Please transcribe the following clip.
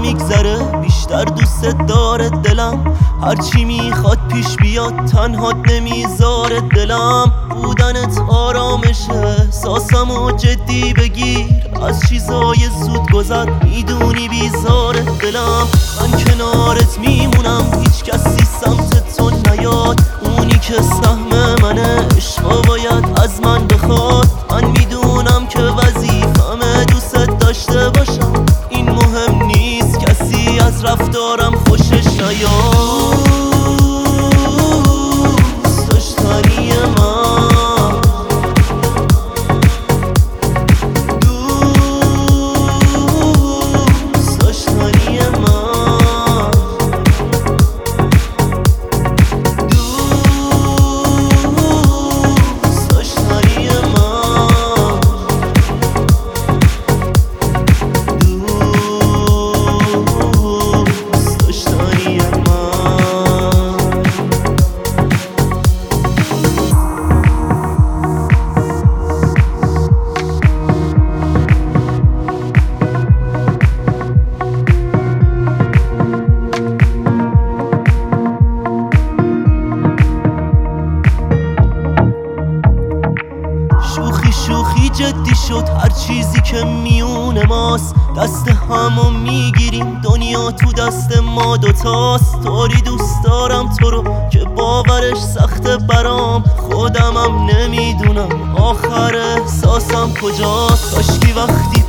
میگذره بیشتر دوست داره دلم. هرچی میخواد پیش بیاد تنهات نمیذاره دلم. بودنت آرامشه احساسمو جدی بگیر. از چیزای زود گذر میدونی بیزاره دلم. من کنارت میمونم هیچ کسی سمت تو نیاد. اونی که سهم منه عشقا باید از من بخواد. من میدونم که وظیفمه دوست داشته باشم. این مهم نیست کسی از رفتارم خوشش نیاد. دوست داشتنی من شوخی جدی شد هر چیزی که میون ماست. دست همو میگیریم دنیا تو دست ما دوتاست. طوری دوست دارم تو رو که باورش سخته برام. خودمم نمیدونم آخر احساسم کجاست. کاشکی وقتی